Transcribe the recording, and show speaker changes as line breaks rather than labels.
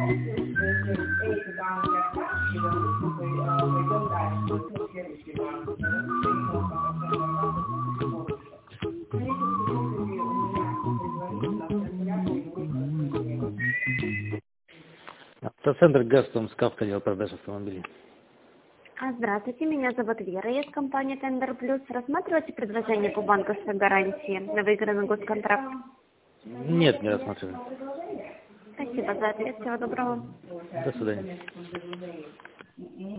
Автоцентр «Газпромскав», отдел продаж автомобилей.
Здравствуйте, меня зовут Вера, я из компании Tender Plus. Рассматриваете предложение по банковской гарантии на выигранный госконтракт?
Нет, не рассматриваю.
Спасибо за ответ, всего доброго.
До свидания.